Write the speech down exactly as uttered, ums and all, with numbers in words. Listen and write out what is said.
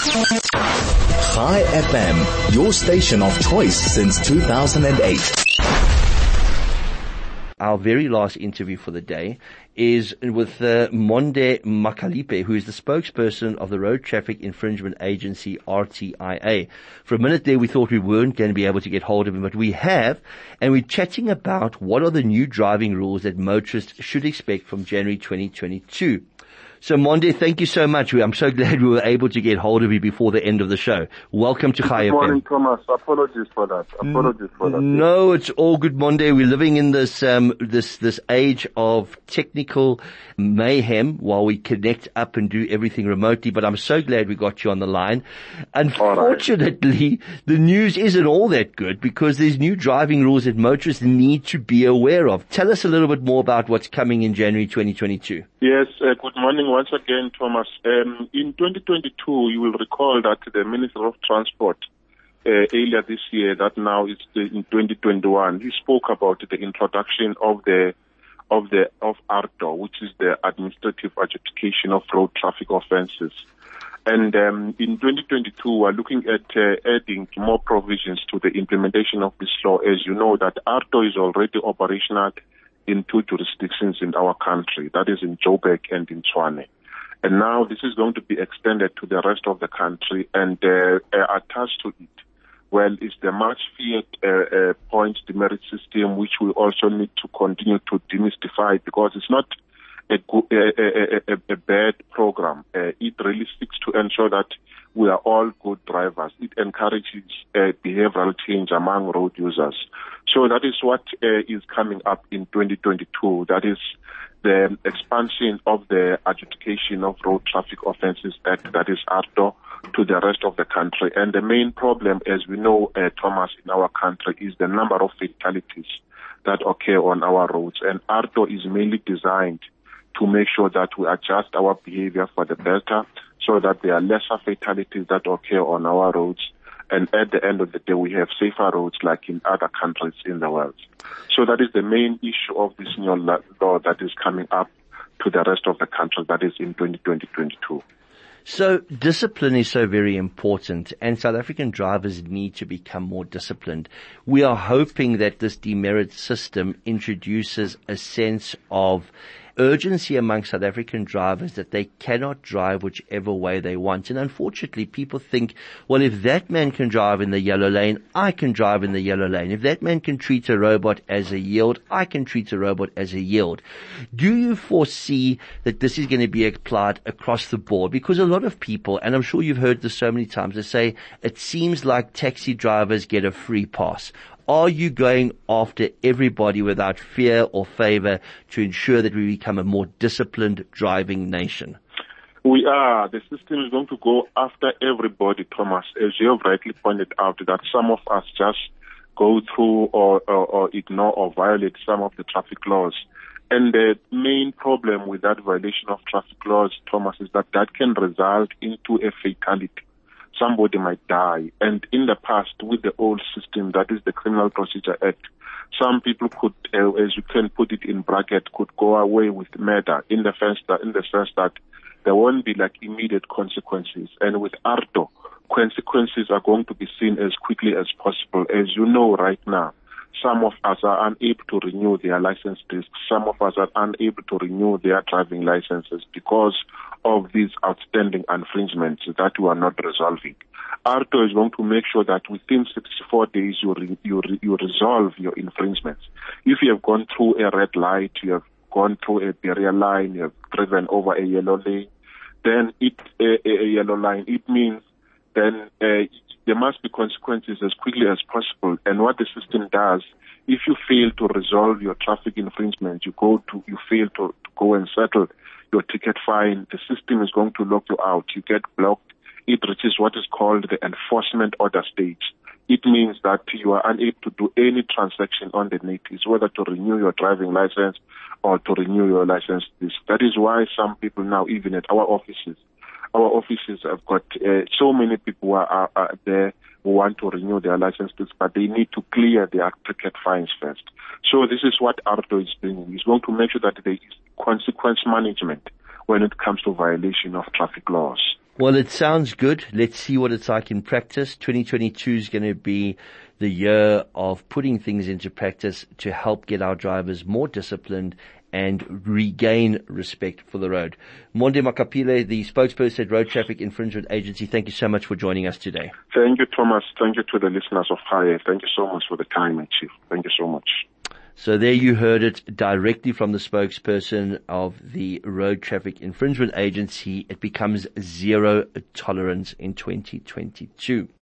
Chai F M, your station of choice since two thousand eight. Our very last interview for the day is with uh, Monde Makalipe, who is the spokesperson of the Road Traffic Infringement Agency, R T I A. For a minute there, we thought we weren't going to be able to get hold of him, but we have, and we're chatting about what are the new driving rules that motorists should expect from January twenty twenty-two. So, Monde, thank you so much. I'm so glad we were able to get hold of you before the end of the show. Welcome to Chai F M. Good morning, Thomas. Apologies for that. Apologies for that. No, it's all good, Monde. We're living in this um, this this age of technical mayhem while we connect up and do everything remotely. But I'm so glad we got you on the line. Unfortunately, right. The news isn't all that good because there's new driving rules that motorists need to be aware of. Tell us a little bit more about what's coming in January twenty twenty-two. Yes. Uh, good morning. Once again, Thomas, um, in twenty twenty-two, you will recall that the Minister of Transport uh, earlier this year, that now is the, in twenty twenty-one, he spoke about the introduction of the of the of A R T O, which is the Administrative Adjudication of Road Traffic Offences. And um, in twenty twenty-two, we're looking at uh, adding more provisions to the implementation of this law. As you know, that A R T O is already operational in two jurisdictions in our country, that is in Joburg and in Tshwane. And now this is going to be extended to the rest of the country, and uh, uh, attached to it, well, is the much feared uh, uh, points demerit system, which we also need to continue to demystify because it's not a, go- a, a, a, a bad program. Uh, it really seeks to ensure that we are all good drivers. It encourages uh, behavioral change among road users. So that is what uh, is coming up in twenty twenty-two. That is the expansion of the Adjudication of Road Traffic Offences Act, that is A R T O, to the rest of the country. And the main problem, as we know, uh, Thomas, in our country is the number of fatalities that occur on our roads. And A R T O is mainly designed to make sure that we adjust our behavior for the better so that there are lesser fatalities that occur on our roads. And at the end of the day, we have safer roads like in other countries in the world. So that is the main issue of this new law that is coming up to the rest of the country, that is in twenty twenty-two. So discipline is so very important, and South African drivers need to become more disciplined. We are hoping that this demerit system introduces a sense of urgency among South African drivers that they cannot drive whichever way they want. And unfortunately, people think, well, if that man can drive in the yellow lane, I can drive in the yellow lane. If that man can treat a robot as a yield, I can treat a robot as a yield. Do you foresee that this is going to be applied across the board? Because a lot of people, and I'm sure you've heard this so many times, they say it seems like taxi drivers get a free pass. Are you going after everybody without fear or favor to ensure that we become a more disciplined driving nation? We are. The system is going to go after everybody, Thomas. As you have rightly pointed out, that some of us just go through or, or, or ignore or violate some of the traffic laws. And the main problem with that violation of traffic laws, Thomas, is that that can result into a fatality. Somebody might die. And in the past, with the old system, that is the Criminal Procedure Act, some people could, uh, as you can put it in bracket, could go away with murder in the sense that, in the sense that there won't be like immediate consequences. And with A R T O, consequences are going to be seen as quickly as possible. As you know right now, some of us are unable to renew their license discs. Some of us are unable to renew their driving licenses because of these outstanding infringements that we are not resolving. A R T O is going to make sure that within sixty-four days you re, you, re, you resolve your infringements. If you have gone through a red light, you have gone through a barrier line, you have driven over a yellow lane, then it a, a yellow line, it means then uh, there must be consequences as quickly as possible. And what the system does, if you fail to resolve your traffic infringement, you go to you fail to, to go and settle your ticket fine, the system is going to lock you out. You get blocked. It reaches what is called the enforcement order stage. It means that you are unable to do any transaction on the net, whether to renew your driving license or to renew your license. That is why some people now, even at our offices, our offices have got uh, so many people who are, are, are there who want to renew their licenses, but they need to clear their ticket fines first. So this is what A R T O is doing. It's going to make sure that there is consequence management when it comes to violation of traffic laws. Well, it sounds good. Let's see what it's like in practice. twenty twenty-two is going to be the year of putting things into practice to help get our drivers more disciplined and regain respect for the road. Monde Makapile, the spokesperson at Road Traffic Infringement Agency, thank you so much for joining us today. Thank you, Thomas. Thank you to the listeners of High. Thank you so much for the time, my Chief. Thank you so much. So there you heard it directly from the spokesperson of the Road Traffic Infringement Agency. It becomes zero tolerance in twenty twenty-two.